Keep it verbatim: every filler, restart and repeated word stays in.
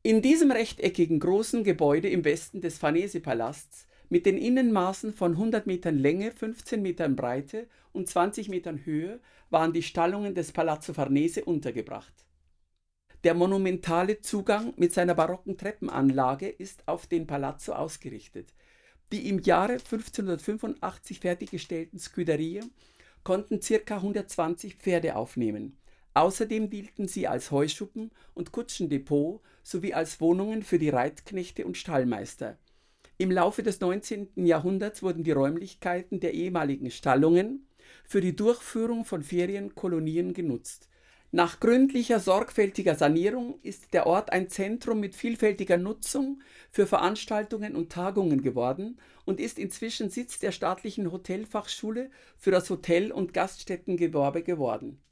In diesem rechteckigen großen Gebäude im Westen des Farnese-Palasts mit den Innenmaßen von hundert Metern Länge, fünfzehn Metern Breite und zwanzig Metern Höhe waren die Stallungen des Palazzo Farnese untergebracht. Der monumentale Zugang mit seiner barocken Treppenanlage ist auf den Palazzo ausgerichtet. Die im Jahre fünfzehnhundertfünfundachtzig fertiggestellten Scuderie konnten ca. hundertzwanzig Pferde aufnehmen. Außerdem dienten sie als Heuschuppen und Kutschendepot sowie als Wohnungen für die Reitknechte und Stallmeister. Im Laufe des neunzehnten Jahrhunderts wurden die Räumlichkeiten der ehemaligen Stallungen für die Durchführung von Ferienkolonien genutzt. Nach gründlicher, sorgfältiger Sanierung ist der Ort ein Zentrum mit vielfältiger Nutzung für Veranstaltungen und Tagungen geworden und ist inzwischen Sitz der staatlichen Hotelfachschule für das Hotel- und Gaststättengewerbe geworden